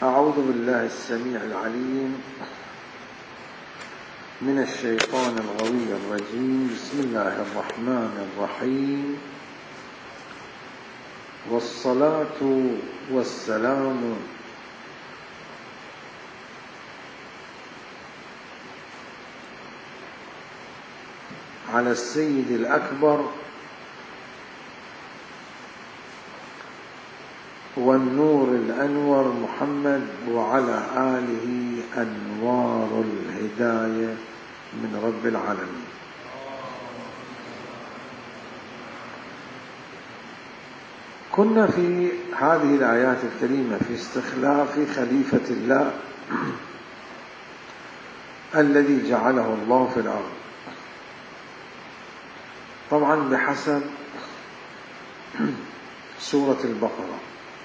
أعوذ بالله السميع العليم من الشيطان الغوي الرجيم. بسم الله الرحمن الرحيم، والصلاة والسلام على السيد الأكبر والنور الأنور محمد وعلى آله أنوار الهداية من رب العالمين. كنا في هذه الآيات الكريمة في استخلاف خليفة الله الذي جعله الله في الأرض، طبعا بحسب سورة البقرة.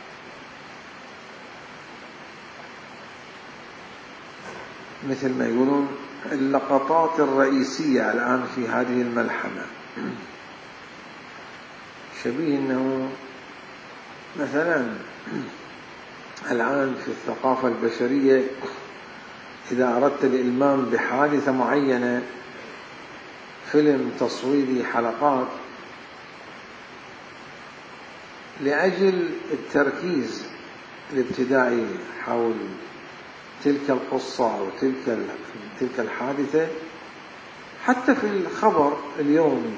مثل ما يقولون اللقطات الرئيسية الآن في هذه الملحمة، شبيه أنه مثلا الآن في الثقافة البشرية إذا أردت الإلمام بحادثة معينة، فيلم تصويري حلقات لأجل التركيز الابتدائي حول تلك القصة أو تلك الحادثة. حتى في الخبر اليومي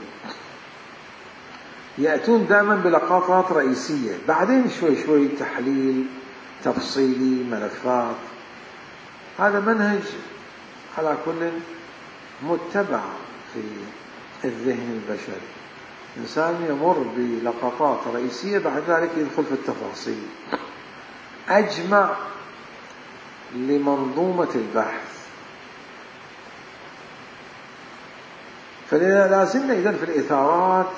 يأتون دائما بلقطات رئيسية، بعدين شوي شوي تحليل تفصيلي ملفات. هذا منهج على كل متبع في الذهن البشري. إنسان يمر بلقطات رئيسية بعد ذلك يدخل في التفاصيل، أجمع لمنظومة البحث. فلازمنا إذن في الإثارات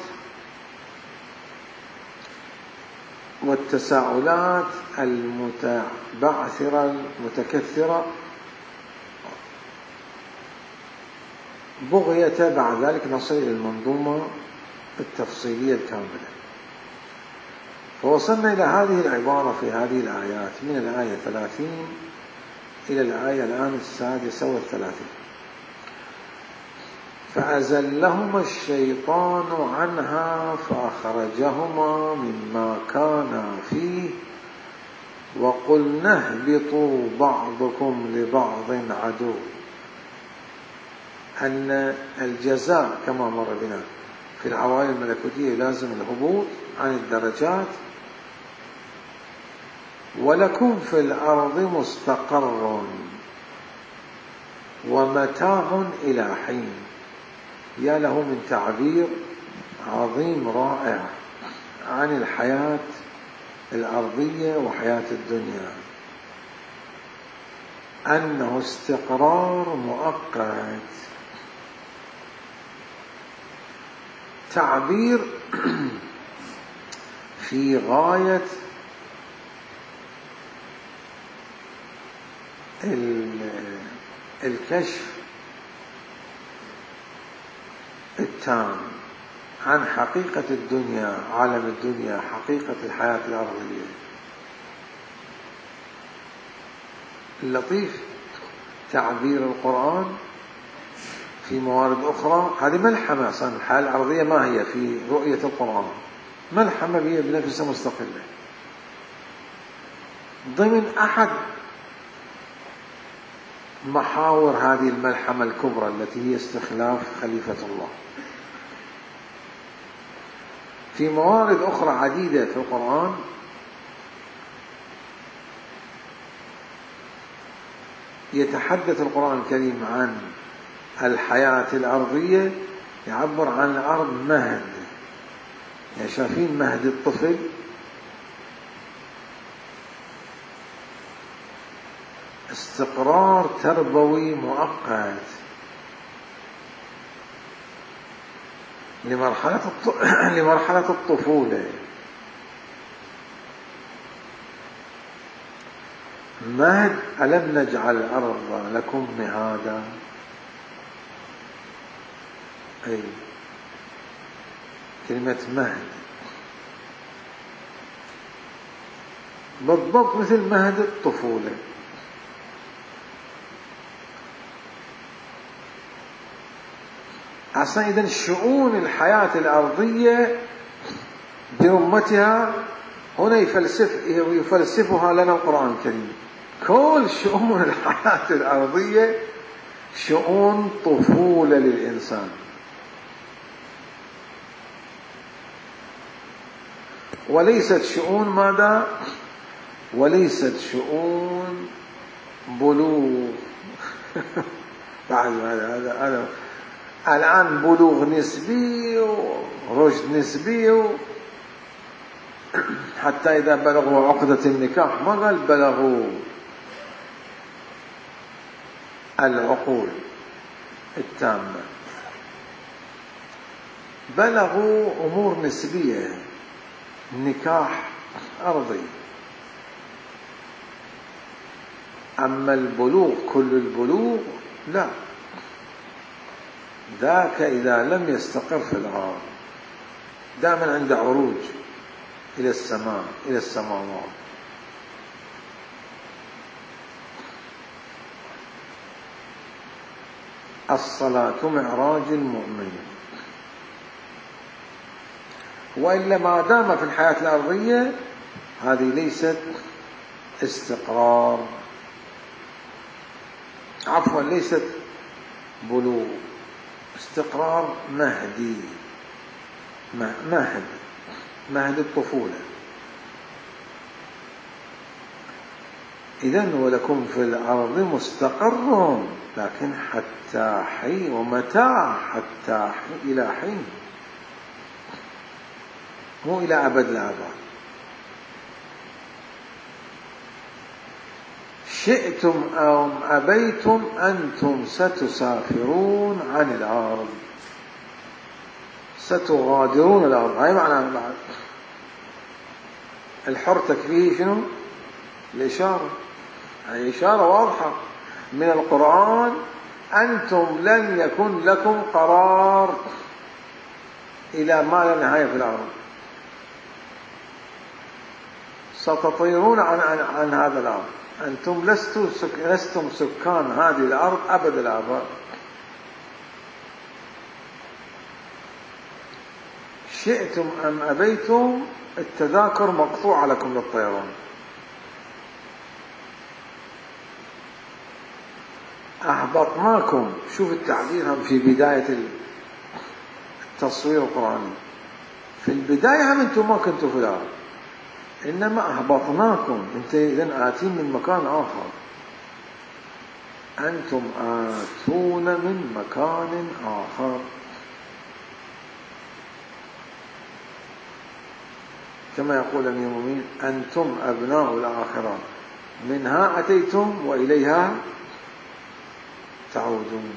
والتساؤلات المتبعثرة المتكثرة بغية بعد ذلك نصل إلى المنظومة التفصيلية الكاملة. فوصلنا إلى هذه العبارة في هذه الآيات من الآية 30 إلى الآية الآن 36. فأزلهما الشيطان عنها فأخرجهما مما كانا فيه وقلنا اهبطوا بعضكم لبعض عدو. أن الجزاء كما مر بنا في العوالم الملكوتية لازم الهبوط عن الدرجات. ولكم في الأرض مستقر ومتاع إلى حين. يا له من تعبير عظيم رائع عن الحياة الأرضية وحياة الدنيا، أنه استقرار مؤقت. تعبير في غاية الكشف التام عن حقيقة الدنيا، عالم الدنيا، حقيقة الحياة الأرضية. اللطيف تعبير القرآن في موارد أخرى. هذه ملحمة أصلا، الحياة الأرضية ما هي في رؤية القرآن؟ ملحمة هي بنفسها مستقلة ضمن أحد محاور هذه الملحمة الكبرى التي هي استخلاف خليفة الله. في موارد أخرى عديدة في القرآن يتحدث القرآن الكريم عن الحياة الأرضية، يعبر عن الأرض مهد. يعني شايفين مهد الطفل؟ استقرار تربوي مؤقت لمرحلة الطفولة. مهد. ألم نجعل الأرض لكم مهادا. أي كلمة مهد بالضبط مثل مهد الطفولة. أصلا إذن شؤون الحياة الأرضية برمتها هنا يفلسفها لنا القرآن الكريم. كل شؤون الحياة الأرضية شؤون طفولة للإنسان، وليست شؤون ماذا؟ وليست شؤون بلوغ. بعد هذا الآن بلوغ نسبي ورشد نسبي، حتى إذا بلغوا عقدة النكاح ما قال بلغوا العقول التامة، بلغوا أمور نسبية، النكاح أرضي. أما البلوغ كل البلوغ لا، ذاك إذا لم يستقر في الأرض دائما عند عروج إلى السماء إلى السماوات. الصلاة معراج المؤمن، وإلا ما دام في الحياة الأرضية هذه ليست استقرار، عفوا ليست بلوغ، استقرار مهدي، مهد الطفولة. إذن ولكم في الأرض مستقر، لكن حتى حين، ومتاع حتى حين، إلى حين، مو إلى أبد الآباد. شئتم أو أبيتم أنتم ستسافرون عن الأرض، ستغادرون الأرض. هاي معنى بعد الحر تكفيه شنو؟ الإشارة، هاي إشارة واضحة من القرآن. أنتم لن يكن لكم قرار إلى ما لا نهاية في الأرض، ستطيرون عن هذا الأرض. أنتم لستم سكان هذه الأرض أبد الآباد. شئتم أم أبيتم التذاكر مقطوعة لكم للطيران. أهبطناكم، شوف التعبير في بداية التصوير القرآني، في البداية هم أنتم ما كنتوا في الأرض، إنما أهبطناكم، أنت إذن آتين من مكان آخر، أنتم آتون من مكان آخر. كما يقول أمير المؤمنين أنتم أبناء الآخرة، منها أتيتم وإليها تعودون.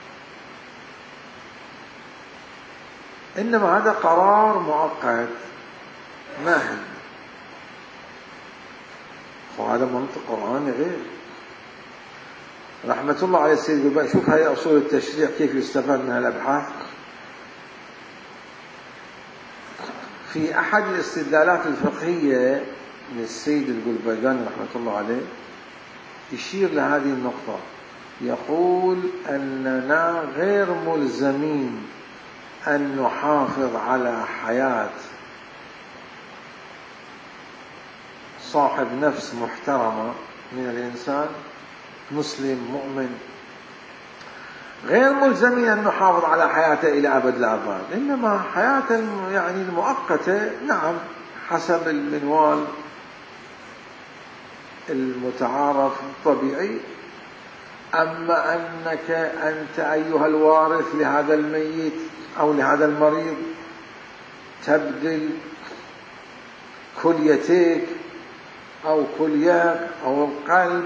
إنما هذا قرار مؤقت مهد، وهذا منطق قرآني غير. رحمة الله على السيد الجبائي. شوف هاي أصول التشريع كيف يستفاد من الأبحاث. في أحد الاستدلالات الفقهية من السيد القلبياني رحمة الله عليه يشير لهذه النقطة، يقول أننا غير ملزمين أن نحافظ على حياة صاحب نفس محترمة من الإنسان، مسلم مؤمن، غير ملزمين أن نحافظ على حياته إلى أبد الآباد، إنما حياة يعني المؤقتة نعم حسب المنوال المتعارف الطبيعي. أما أنك أنت أيها الوارث لهذا الميت أو لهذا المريض تبذل كليتك أو كلياك أو القلب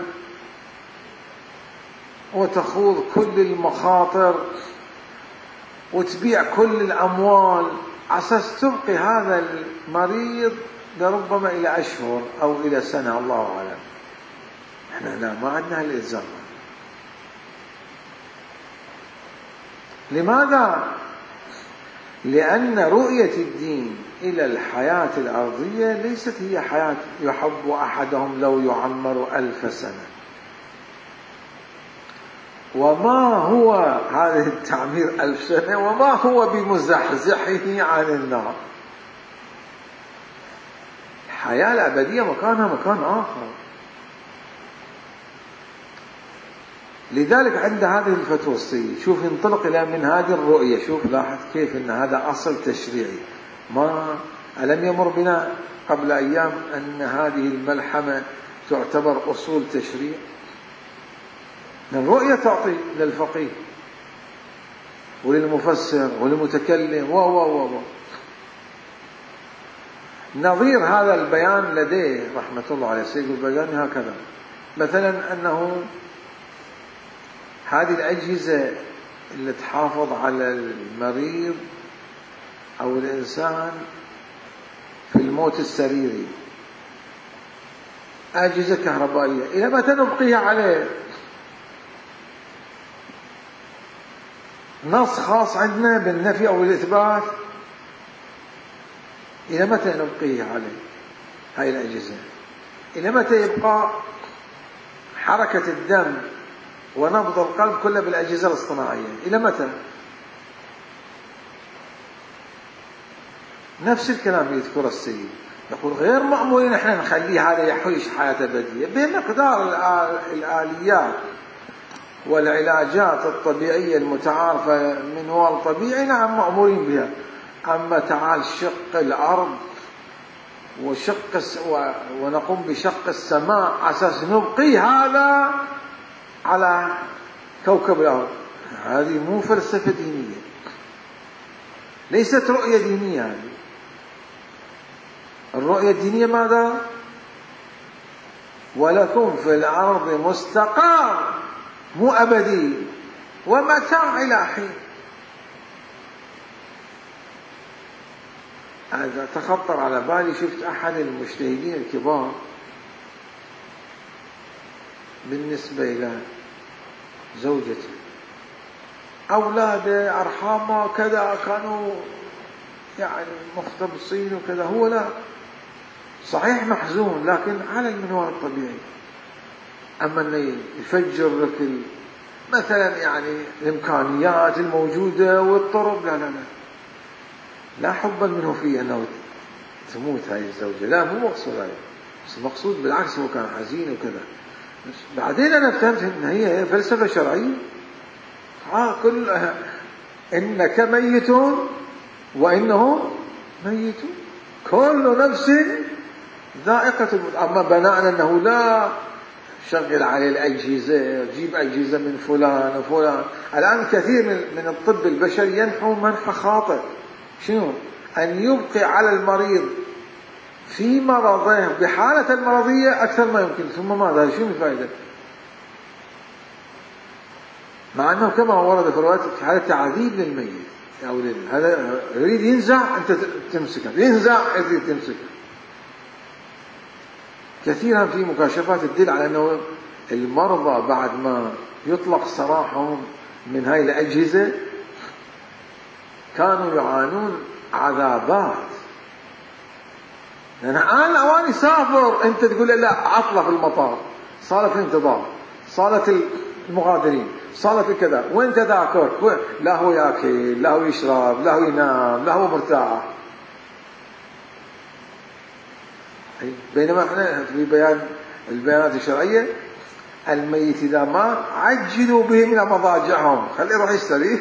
وتخوض كل المخاطر وتبيع كل الأموال عساس تبقي هذا المريض لربما إلى أشهر أو إلى سنة، الله أعلم. احنا لا، ما عندنا الإلزام. لماذا؟ لأن رؤية الدين إلى الحياة الأرضية ليست هي حياة يحب أحدهم لو يعمر 1000 سنة. وما هو هذا التعمير 1000 سنة وما هو بمزحزحه عن النار. الحياة الأبدية مكانها مكان آخر. لذلك عند هذه الفتوى الصينية شوف ينطلق إلى من هذه الرؤية. شوف لاحظ كيف أن هذا أصل تشريعي. ما ألم يمر بنا قبل أيام أن هذه الملحمة تعتبر أصول تشريع. الرؤية تعطي للفقيه وللمفسر وللمتكلم نظير هذا البيان لديه رحمة الله عليه سيد البيان هكذا مثلا أنه هذه الأجهزة اللي تحافظ على المريض أو الإنسان في الموت السريري أجهزة كهربائية إلى متى نبقيها عليه؟ نص خاص عندنا بالنفي أو الإثبات إلى متى نبقيه عليه هاي الأجهزة؟ إلى متى يبقى حركة الدم ونبض القلب كله بالأجهزة الاصطناعية؟ إلى متى؟ نفس الكلام يذكر السيد يقول غير مأمورين احنا نخليه هذا يعيش حياة أبدية بمقدار الآليات والعلاجات الطبيعية المتعارفة منوال طبيعي. نعم مأمورين بها. أما تعال شق الأرض ونقوم بشق السماء على أساس نبقي هذا على كوكب الأرض، هذه مو فلسفة دينية، ليست رؤية دينية. هذه الرؤية الدينية ماذا؟ ولكم في الأرض مستقر، مو أبدي، ومتاع إلى حين. هذا تخطر على بالي. شفت أحد المجتهدين الكبار بالنسبة إلى زوجته أولاده أرحامه كذا كانوا يعني مختبصين وكذا، هو لا صحيح محزون لكن على المنوال الطبيعي. أما أنه يفجر لك مثلا يعني الإمكانيات الموجودة والطرق، لا لا لا، لا حبا منه فيه أنه تموت هاي الزوجة، لا مو مقصود هاي، بس مقصود بالعكس هو كان حزين وكذا. بعدين أنا فهمت أن هي فلسفة شرعية. كل إنك ميت وإنه ميت، كل نفس ذائقة الموت. أما بناء أنه لا شغل عليه الأجهزة، جيب أجهزة من فلان وفلان. الآن كثير من الطب البشري ينحو منح خاطئ، شنو؟ أن يبقي على المريض في مرضه بحالة المرضية أكثر ما يمكن، ثم ماذا؟ شنو الفائدة؟ مع أنه كما ورد في الروايات هذا تعذيب للميت أو هذا يريد ينزع أنت تمسكه، ينزع أنت تمسكه. كثيرا في مكاشفات تدل على أنه المرضى بعد ما يطلق سراحهم من هاي الأجهزة كانوا يعانون عذابات. لأن الآن أواني سافر، أنت تقول لا عطلة في المطار، صارت الانتظار، صارت المغادرين، صارت كذا، وانت ذاكر لا هو ياكل، لا هو يشرب، لا هو ينام، لا هو مرتاح. بينما احنا في البيانات الشرعية الميت إذا مات عجلوا به من مضاجعهم، خليه يروح يستريح.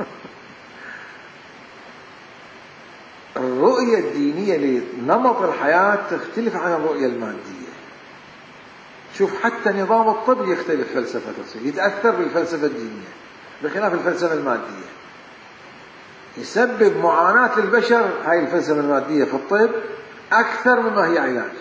الرؤية الدينية لنمط الحياة تختلف عن الرؤية المادية. شوف حتى نظام الطب يختلف، فلسفة يتأثر بالفلسفة الدينية بخلاف الفلسفة المادية. يسبب معاناة للبشر هاي الفلسفة المادية في الطب أكثر مما هي علاج.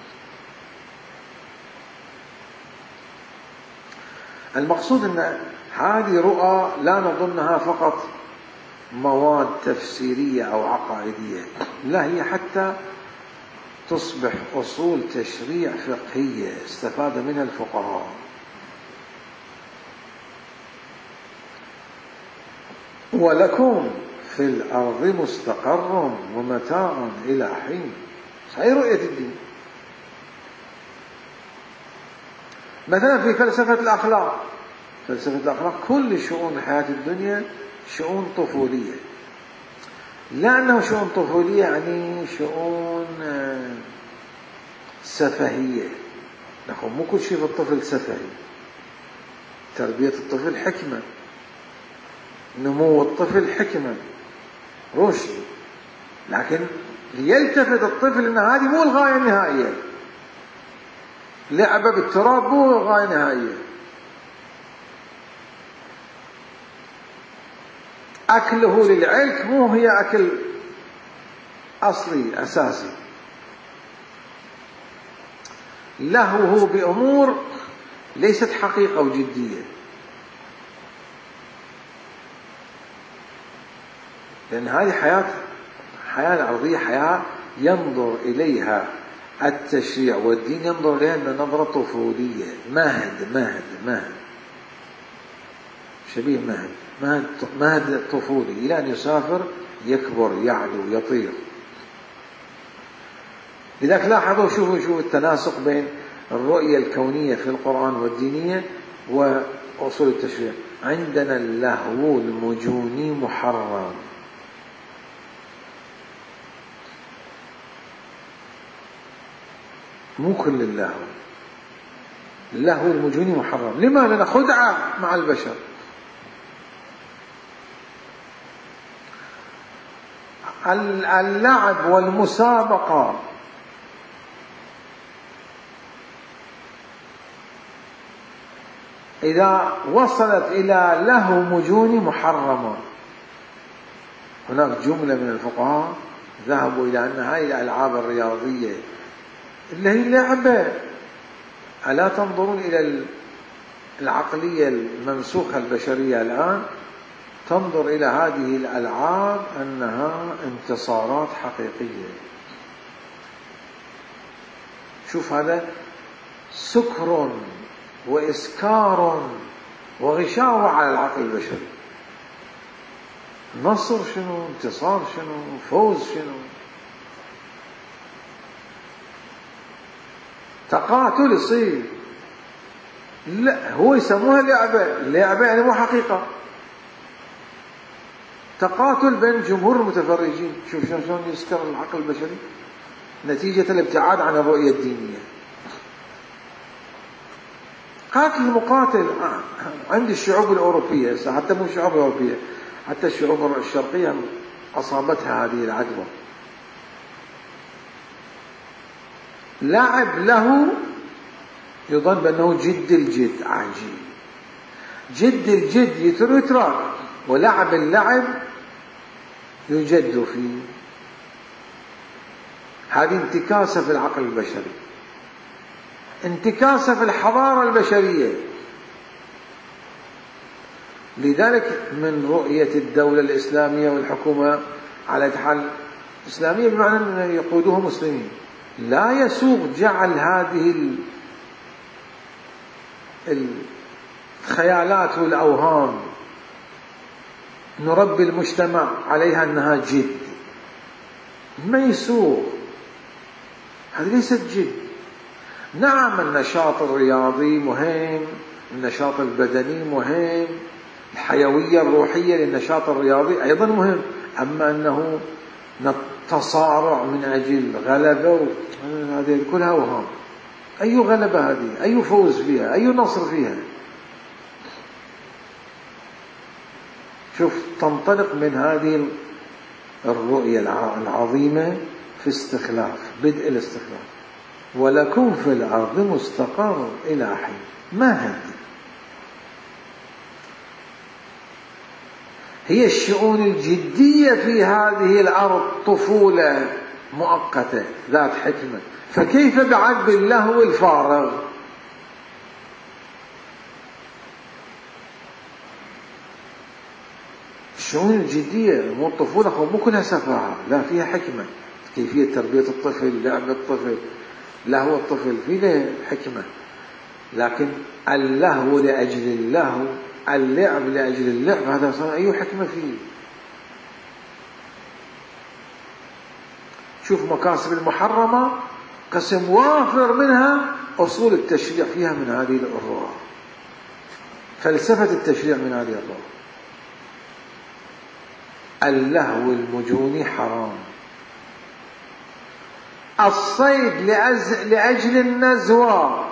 المقصود أن هذه رؤى لا نظنها فقط مواد تفسيرية أو عقائدية، لا، هي حتى تصبح أصول تشريع فقهية استفاد منها الفقهاء. ولكم في الأرض مستقر ومتاع إلى حين. هذه رؤية الدين. مثلا في فلسفة الأخلاق، فلسفة الأخلاق كل شؤون حياة الدنيا شؤون طفولية. لا أنه شؤون طفولية يعني شؤون سفهية. نقول مو كل شيء في الطفل سفهي. تربية الطفل حكمة، نمو الطفل حكمة، رشد. لكن ليلتفت الطفل أن هذه مو الغاية النهائية. لعبة بالتراب مو الغاية النهائية. أكله للعلك مو هي أكل أصلي أساسي. لهوه بأمور ليست حقيقة وجدية، لأن هذه حياة الأرضية حياة ينظر إليها التشريع والدين، ينظر إليها نظرة طفولية، مهد شبيه مهد طفولي إلى أن يسافر يكبر يعلو يطير. لذلك لاحظوا شوفوا التناسق بين الرؤية الكونية في القرآن والدينية وأصول التشريع. عندنا اللهو المجوني محرم، مو كل اللهو المجوني محرم. لما؟ لأنه خدعة مع البشر. اللعب والمسابقة إذا وصلت إلى لهو مجوني محرمة. هناك جملة من الفقهاء ذهبوا إلى أن هذه الألعاب الرياضية اللي هي لعبة، ألا تنظرون إلى العقلية الممسوخة البشرية الآن؟ تنظر إلى هذه الألعاب أنها انتصارات حقيقية. شوف هذا سكر وإسكار وغشاوة على العقل البشري. نصر شنو؟ انتصار شنو؟ فوز شنو؟ تقاتل يصير، لا هو يسموها لعبة يعني مو حقيقة. تقاتل بين جمهور المتفرجين. شوف شلون يسكر العقل البشري نتيجة الابتعاد عن الرؤية الدينية. قاتل المقاتل عند الشعوب الأوروبية، حتى مو الشعوب الأوروبية، حتى الشعوب الشرقية أصابتها هذه العدوى. لاعب له يظن بأنه جد الجد، عجيب. جد الجد يترك، ولعب اللعب يجد فيه. هذه انتكاسة في العقل البشري، انتكاسة في الحضارة البشرية. لذلك من رؤية الدولة الإسلامية والحكومة على حال إسلامية بمعنى أن يقودوها مسلمين، لا يسوغ جعل هذه الخيالات والأوهام نربي المجتمع عليها أنها جد. ما يسوغ، هذه ليست جد. نعم النشاط الرياضي مهم، النشاط البدني مهم، الحيوية الروحية للنشاط الرياضي أيضا مهم، أما أنه نتصارع من أجل غلبة هذه كلها أوهام. أي غلبة هذه؟ أي فوز فيها؟ أي نصر فيها؟ شوف تنطلق من هذه الرؤية العظيمة في استخلاف، بدء الاستخلاف. ولكم في الأرض مستقر إلى حين. ما هي الشؤون الجدية في هذه الأرض طفولة مؤقتة ذات حكمة، فكيف بعد باللهو الفارغ؟ الشؤون الجدية مو الطفولة، مو كلها سفاهة، لا فيها حكمة. كيفية تربية الطفل، لعب الطفل، لهو الطفل فيه حكمة. لكن اللهو لأجل اللهو، اللعب لأجل اللعب، هذا أي حكمة فيه؟ شوف مكاسب المحرمة قسم وافر منها أصول التشريع فيها من هذه الرؤى، فلسفة التشريع من هذه الرؤى. اللهو المجوني حرام، الصيد لأجل النزوة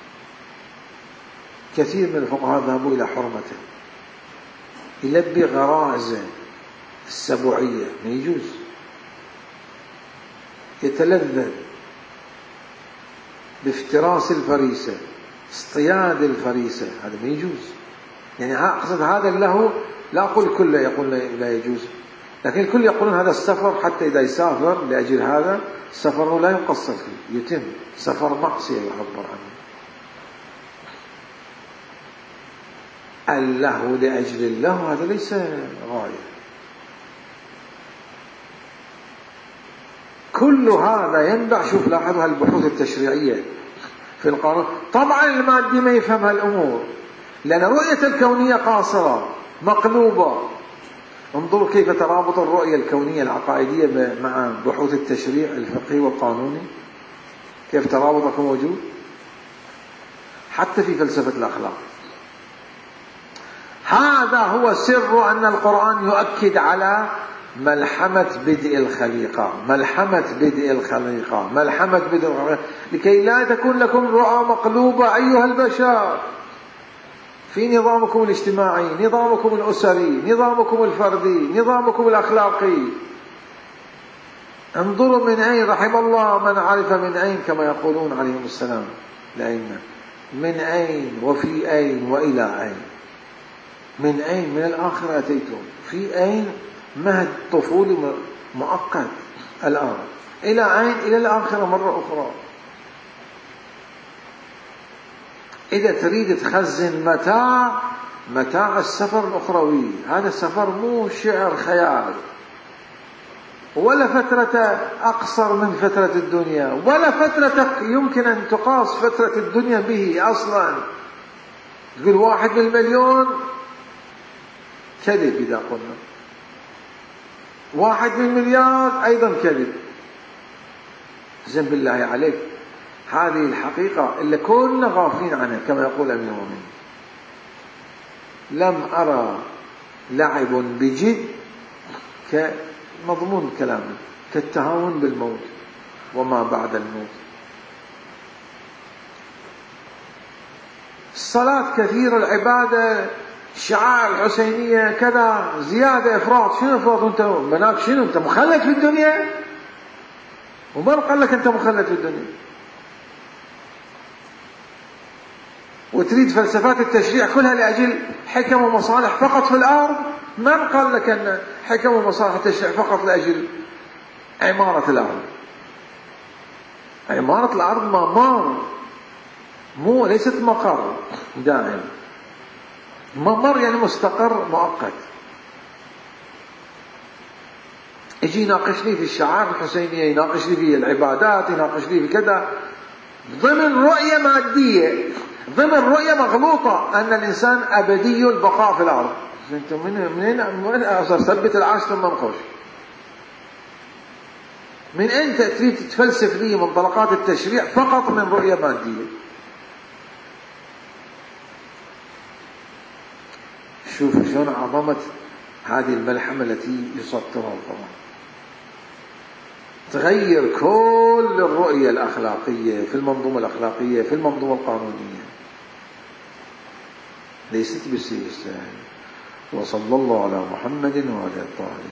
كثير من الفقهاء ذهبوا إلى حرمته، يلبي غرائزه السبوعية ما يجوز، يتلذذ بافتراس الفريسة، اصطياد الفريسة، هذا ما يجوز. يعني أقصد هذا اللهو، لا أقول كله يقول لا يجوز، لكن الكل يقولون هذا السفر حتى إذا يسافر لأجل هذا السفر لا يقصر فيه، يتم سفر معصية يعبر عنه. اللهو لأجل اللهو هذا ليس غاية. كل هذا ينبع. شوف لاحظوا البحوث التشريعية في القانون. طبعا المادي ما يفهم هالأمور، لأن رؤية الكونية قاصرة مقلوبة. انظروا كيف ترابط الرؤية الكونية العقائدية مع بحوث التشريع الفقهي والقانوني، كيف ترابطك موجود حتى في فلسفة الأخلاق. هذا هو سر أن القرآن يؤكد على ملحمة بدء الخليقة، ملحمة بدء الخليقة، ملحمة بدء الخليقة، لكي لا تكون لكم رؤى مقلوبة أيها البشر في نظامكم الاجتماعي، نظامكم الأسري، نظامكم الفردي، نظامكم الأخلاقي. انظروا من أين، رحم الله من عرف من أين كما يقولون عليهم السلام لأين، من أين وفي أين وإلى أين. من أين؟ من الآخرة أتيتم. في أين؟ مهد طفولي مؤقت الآن. إلى أين؟ إلى الآخرة مرة أخرى. إذا تريد تخزن متاع السفر الأخروي، هذا السفر مو شعر خيال، ولا فترة أقصر من فترة الدنيا، ولا فترة يمكن أن تقاس فترة الدنيا به أصلا. تقول 1 من المليون، كذب. إذا قلنا 1 من المليار أيضا كذب. زين بالله عليك، هذه الحقيقة اللي كنا غافلين عنها كما يقول أمير المؤمنين. لم أرى لعب بجد كمضمون كلامه كالتهاون بالموت وما بعد الموت. الصلاة كثير، العبادة، الشعائر الحسينية كذا، زيادة إفراط. شنو إفراط؟ أنت بناك شنو؟ أنت مخلد في الدنيا؟ ومن قال لك أنت مخلد في الدنيا؟ وتريد فلسفات التشريع كلها لأجل حكم ومصالح فقط في الأرض؟ من قال لك أن حكم ومصالح التشريع فقط لأجل عمارة الأرض؟ عمارة الأرض ممر، مو ليست مقر دائم. ممر يعني مستقر مؤقت. يجي يناقشني في الشعائر الحسينية، يناقشني في العبادات، يناقشني في كذا، ضمن رؤية مادية، ضمن رؤية مغلوطة أن الإنسان أبدي البقاء في الأرض. أنت من أصلا ثبت العرش ثم انخش. من أنت تريد تفلسف لي منطلقات التشريع فقط من رؤية مادية؟ شوف شلون عظمت هذه الملحمة التي يسطرها القرآن. تغير كل الرؤية الأخلاقية في المنظومة الأخلاقية في المنظومة القانونية، ليست بالسياسة. وصلى الله على محمد وعلى الطاهرين.